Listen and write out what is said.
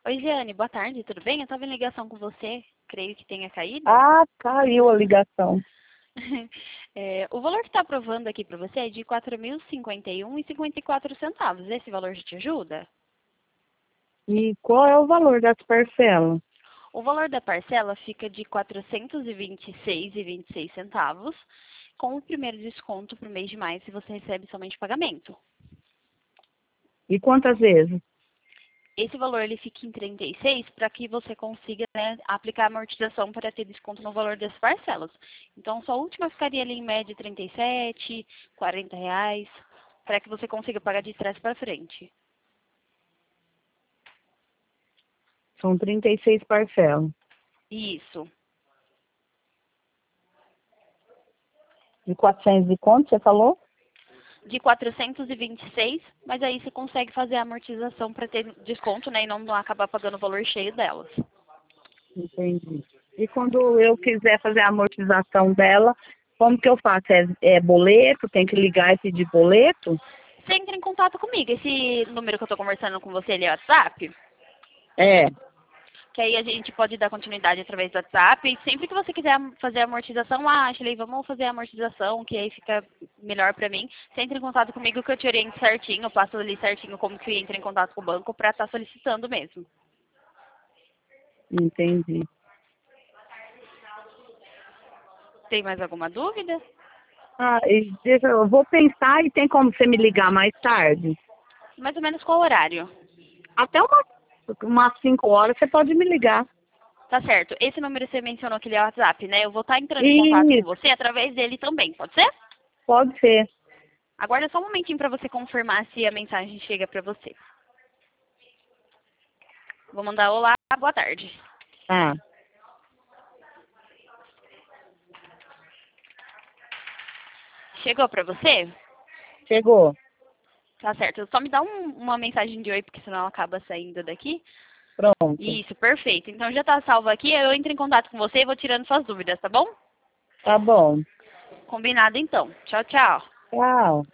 Oi, Jeane, boa tarde, tudo bem? Eu estava em ligação com você, creio que tenha caído. Ah, caiu a ligação. O valor que está aprovando aqui para você é de R$ 4.051,54. Esse valor já te ajuda? E qual é o valor das parcelas? O valor da parcela fica de R$ 426,26, com o primeiro desconto para o mês de maio, se você recebe somente pagamento. E quantas vezes? Esse valor ele fica em 36 para que você consiga, né, aplicar a amortização para ter desconto no valor das parcelas. Então, sua última ficaria ali em média 37, R$ 40, para que você consiga pagar de trás para frente. São 36 parcelas. Isso. De 400 e quanto você falou? De 426, mas aí você consegue fazer a amortização para ter desconto, né, e não acabar pagando o valor cheio delas. Entendi. E quando eu quiser fazer a amortização dela, como que eu faço? É boleto? Tem que ligar e pedir boleto? Você entra em contato comigo. Esse número que eu estou conversando com você, ele é WhatsApp? É. Que aí a gente pode dar continuidade através do WhatsApp. E sempre que você quiser fazer a amortização, Ashley, vamos fazer a amortização, que aí fica melhor pra mim. Você entra em contato comigo que eu te oriento certinho, eu passo ali certinho como que entra em contato com o banco pra estar solicitando mesmo. Entendi. Tem mais alguma dúvida? Ah, eu vou pensar e tem como você me ligar mais tarde? Mais ou menos qual horário? Até umas 5 horas você pode me ligar. Tá certo. Esse número você mencionou que ele é o WhatsApp, né? Eu vou estar entrando em contato com Isso, você através dele também, pode ser? pode ser. Aguarda só um momentinho pra você confirmar se a mensagem chega pra você. Vou mandar olá, boa tarde. Ah, Chegou pra você? chegou. Tá certo. Só me dá uma mensagem de oi, porque senão acaba saindo daqui. Pronto. Isso, perfeito. Então já tá salvo aqui, eu entro em contato com você e vou tirando suas dúvidas, tá bom? Tá bom. Combinado então. Tchau, tchau. Tchau.